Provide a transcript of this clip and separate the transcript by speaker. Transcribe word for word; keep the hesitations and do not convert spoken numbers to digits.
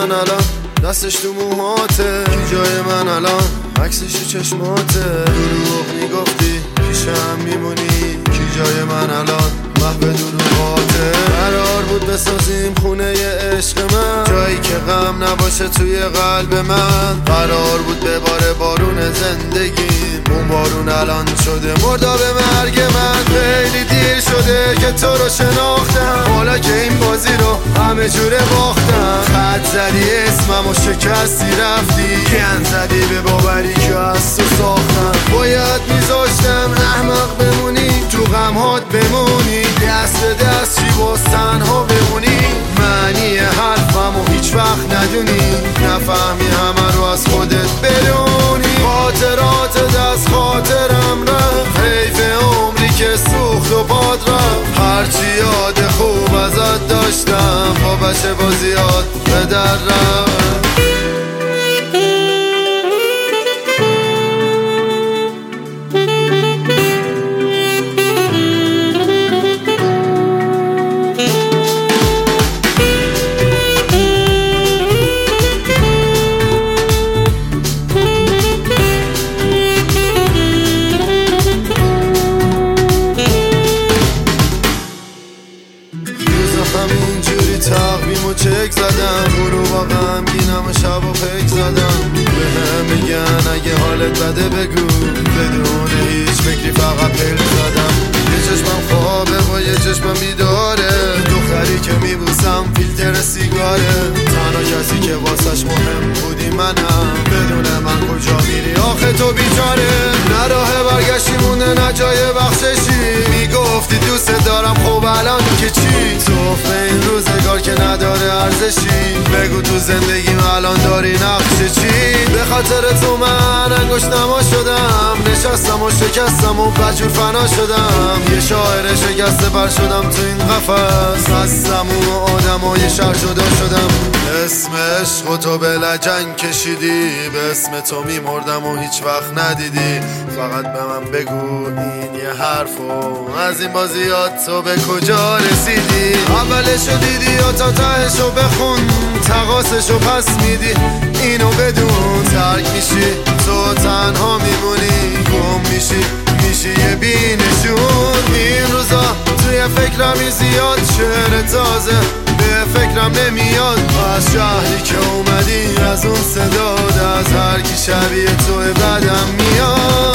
Speaker 1: من الان دستش تو موهاته، کی جای من الان عکسش تو چشماته. دروغ میگفتی پیشم میمونی، کی جای من الان محو دروغاته. قرار بود بسازیم خونه عشق من، جایی که غم نباشه توی قلب من. قرار بود بباره بارون زندگیم، اون بارون الان شده مرداب مرگ من. خیلی دیر شده که تو رو شناختم، حالا که این بازی رو همه جوره باختم. خط زدی اسمم و شکستی رفتی، گند زدی به باوری که از تو ساختم. باید میذاشتم احمق بمونی، تو غمهات بمونی، دست به دست چی باز تنها بمونی. معنی حرفم و هیچ وقت ندونی، نفهمی همه رو از خودت بدونی. خاطرات دست خاطرم رفت، حیف عمری که سوخت و باد رفت. هرچی یاد خوب ازت داشتم، با بچه بازیات به در رفت. همینجوری تقویم و چک زدم، غروب و غمگینم و شب و پک زدم. به هم میگن اگه حالت بده بگو، بدون هیچ فکری فقط پل زدم. یه چشمم خوابه و یه چشمم بیداره، دختری که میبوسم فیلتر سیگاره. تنها کسی که واسش مهم بودی منم، بدون من کجا میری آخه تو بیچاره. نه راه برگشتی مونده نه جای بخششی، میگفتی دوست دارم خب الان که چی؟ توف به این روزگار که نداره ارزشی، بگو تو زندگیم الان داری نقش چی؟ به خاطر تو من انگشت نما شدم، نشستم و شکستم و بجور فنا شدم. یه شاعر شکسته پر شدم تو این قفس، از تموم آدم و یه شهر جدا شدم. اسم عشق و تو به لجنگ کشیدی، به اسم تو میمردم و هیچ وقت ندیدی. فقط به من بگو این یه حرفو، از این بازیات تو به کجا رسیدی؟ اولشو دیدی یا تا تهشو بخون، تقاسشو پس میدی اینو بدون. ترک میشی تو تنها میمونی، گم میشی میشی یه بینشون. این روزا توی فکرمی زیاد، شعر تازه به فکرم نمیاد. از شهری که اومدی، از اون صداد، از هر کی شبیه تو بدم میاد.